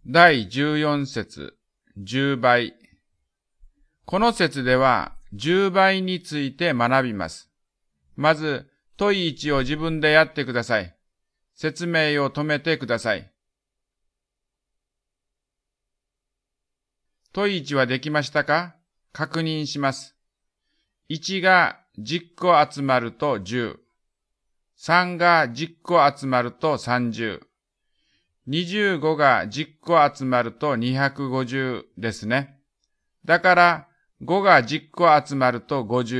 第14節、10倍。この節では10倍について学びます。まず、問1を自分でやってください。説明を止めてください。問1はできましたか？確認します。1が10個集まると10。3が10個集まると30。25が10個集まると250ですね。だから5が10個集まると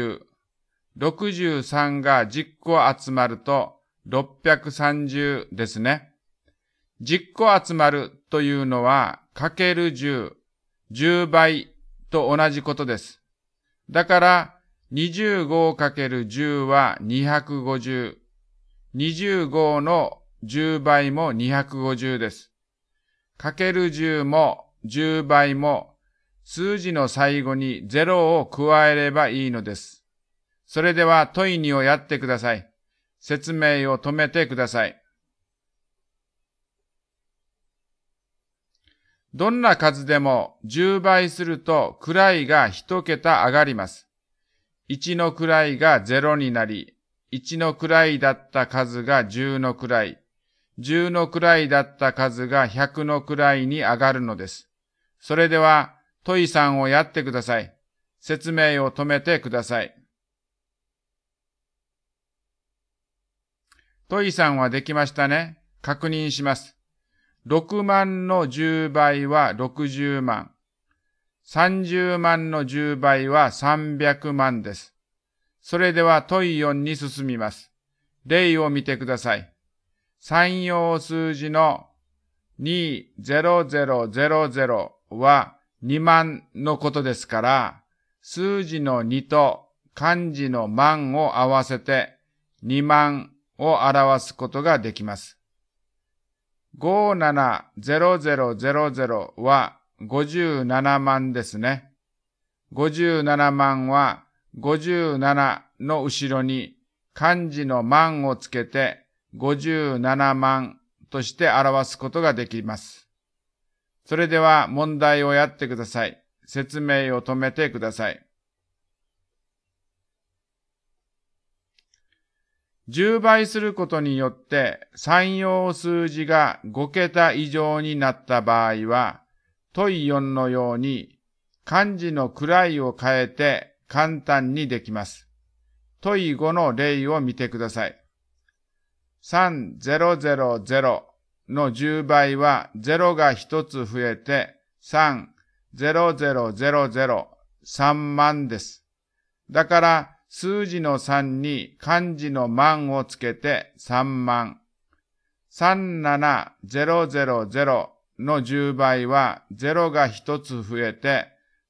50。63が10個集まると630ですね。10個集まるというのはかける10、10倍と同じことです。だから25かける10は250。25の10倍も250です。かける10も10倍も数字の最後に0を加えればいいのです。それでは問2をやってください。説明を止めてください。どんな数でも10倍すると位が1桁上がります。1の位が0になり、1の位だった数が10の位、10の位だった数が100の位に上がるのです。それでは問3をやってください。説明を止めてください。問3はできましたね。確認します。6万の10倍は60万。30万の10倍は300万です。それでは問4に進みます。例を見てください。3要数字の20000は2万のことですから、数字の2と漢字の万を合わせて2万を表すことができます。570000は57万ですね。57万は57の後ろに漢字の万をつけて57万として表すことができます。それでは問題をやってください。説明を止めてください。10倍することによって3要数字が5桁以上になった場合は、問4のように漢字の位を変えて簡単にできます。問5の例を見てください。3000の10倍は0が1つ増えて30000、3万です。だから数字の3に漢字の万をつけて3万。37000の10倍は0が1つ増えて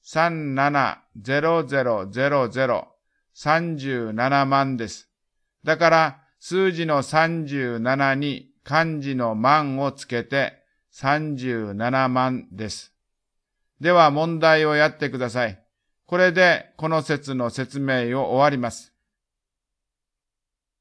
370000、37万です。だから数字の37に漢字の万をつけて37万です。では問題をやってください。これでこの節の説明を終わります。